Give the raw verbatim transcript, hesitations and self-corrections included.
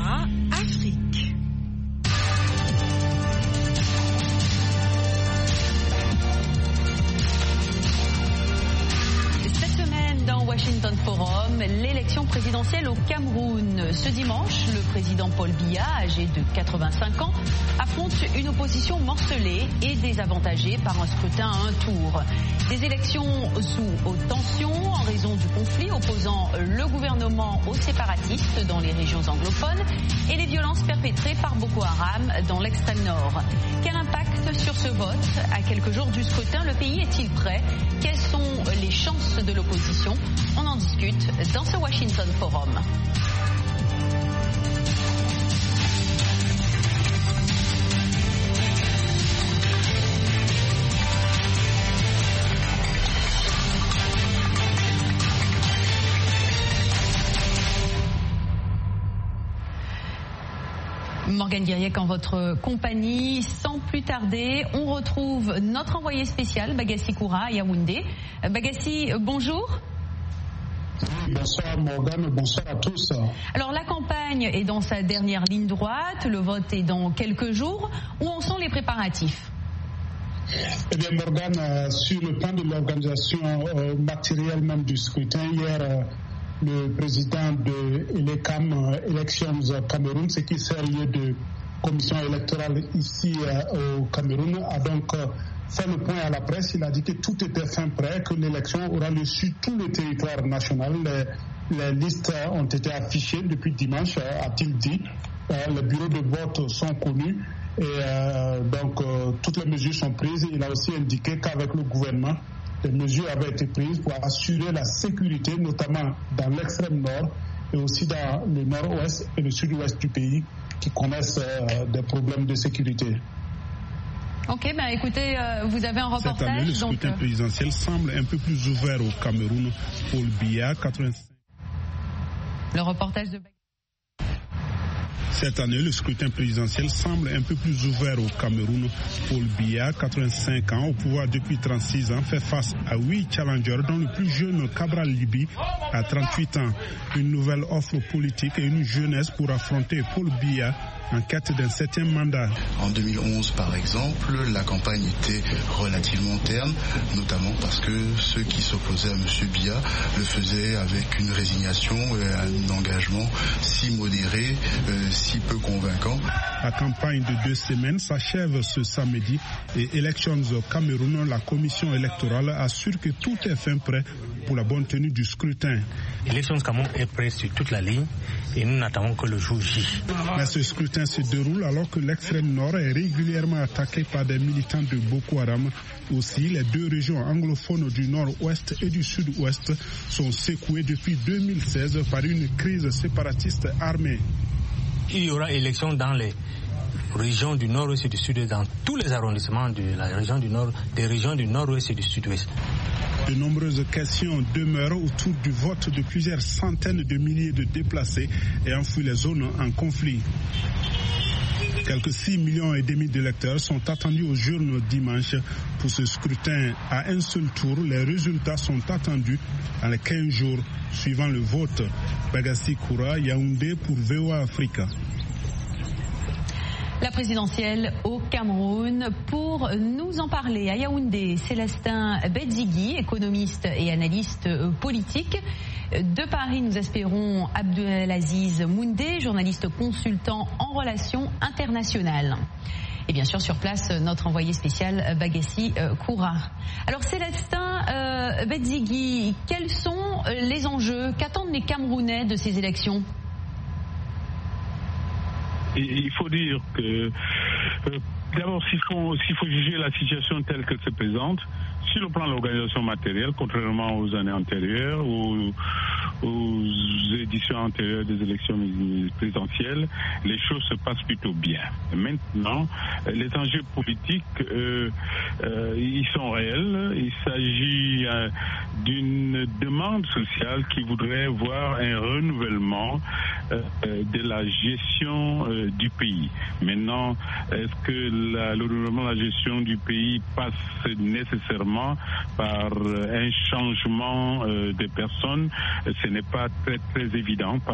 Koura, Afrique. Washington Forum, l'élection présidentielle au Cameroun. Ce dimanche, le président Paul Biya, âgé de quatre-vingt-cinq ans, affronte une opposition morcelée et désavantagée par un scrutin à un tour. Des élections sous haute tension en raison du conflit opposant le gouvernement aux séparatistes dans les régions anglophones et les violences perpétrées par Boko Haram dans l'extrême nord. Quel impact sur ce vote? À quelques jours du scrutin, le pays est-il prêt? Quelles sont les chances de l'opposition? On en discute dans ce Washington Forum. Morgane Guiriec en votre compagnie. Sans plus tarder, on retrouve notre envoyé spécial, Bagassi Koura, à Yaoundé. Bagassi, bonjour. Bonsoir Morgane, bonsoir à tous. Alors la campagne est dans sa dernière ligne droite, le vote est dans quelques jours. Où en sont les préparatifs? Eh bien Morgane, euh, sur le plan de l'organisation euh, matérielle même du scrutin, hier euh, le président de l'ECAM, euh, Elections Cameroun, ce qui sert de commission électorale ici euh, au Cameroun, a donc euh, fait le point à la presse. Il a dit que tout était fin prêt, que l'élection aura lieu sur tout le territoire national. Les, les listes ont été affichées depuis dimanche, a-t-il dit. Euh, les bureaux de vote sont connus et euh, donc euh, toutes les mesures sont prises. Il a aussi indiqué qu'avec le gouvernement, les mesures avaient été prises pour assurer la sécurité, notamment dans l'extrême nord et aussi dans le nord-ouest et le sud-ouest du pays, qui connaissent euh, des problèmes de sécurité. Ok, ben écoutez, euh, vous avez un reportage. Cette année, le scrutin donc, euh... présidentiel semble un peu plus ouvert au Cameroun. Paul Biya, quatre-vingt-cinq. Le reportage de... Cette année, le scrutin présidentiel semble un peu plus ouvert au Cameroun. Paul Biya, quatre-vingt-cinq ans, au pouvoir depuis trente-six ans, fait face à huit challengers, dont le plus jeune Cabral Libi à trente-huit ans. Une nouvelle offre politique et une jeunesse pour affronter Paul Biya en quête d'un septième mandat. En deux mille onze, par exemple, la campagne était relativement terne, notamment parce que ceux qui s'opposaient à M. Biya le faisaient avec une résignation et un engagement si modéré, euh, si peu convaincant. La campagne de deux semaines s'achève ce samedi et Elections Cameroun, la commission électorale, assure que tout est fin prêt pour la bonne tenue du scrutin. Elections Cameroun est prêt sur toute la ligne et nous n'attendons que le jour J. Mais ce scrutin se déroule alors que l'extrême nord est régulièrement attaqué par des militants de Boko Haram. Aussi, les deux régions anglophones du nord-ouest et du sud-ouest sont secouées depuis deux mille seize par une crise séparatiste armée. Il y aura élection dans les régions du nord-ouest et du sud-ouest, dans tous les arrondissements de la région du nord, des régions du nord-ouest et du sud-ouest. De nombreuses questions demeurent autour du vote de plusieurs centaines de milliers de déplacés ayant fui les zones en conflit. Quelques six millions et demi d'électeurs sont attendus aux urnes dimanche. Pour ce scrutin à un seul tour, les résultats sont attendus dans les quinze jours suivant le vote. Bagassi Koura, Yaoundé pour V O A Africa. La présidentielle au Cameroun. Pour nous en parler à Yaoundé, Célestin Bedzigui, économiste et analyste politique. De Paris, nous espérons Abdelaziz Moundé, journaliste consultant en relations internationales. Et bien sûr, sur place, notre envoyé spécial Bagassi Koura. Alors Célestin euh, Bedzigui, quels sont les enjeux? Qu'attendent les Camerounais de ces élections? Il faut dire que, euh, d'abord, s'il faut, s'il faut juger la situation telle qu'elle se présente, sur le plan de l'organisation matérielle, contrairement aux années antérieures, aux, aux éditions antérieures des élections présidentielles, les choses se passent plutôt bien. Maintenant, les enjeux politiques, euh, euh, ils sont réels. Il s'agit euh, d'une demande sociale qui voudrait voir un renouvellement euh, de la gestion euh, du pays. Maintenant, est-ce que la, le renouvellement de la gestion du pays passe nécessairement par un changement euh, des personnes? Ce n'est pas très très évident.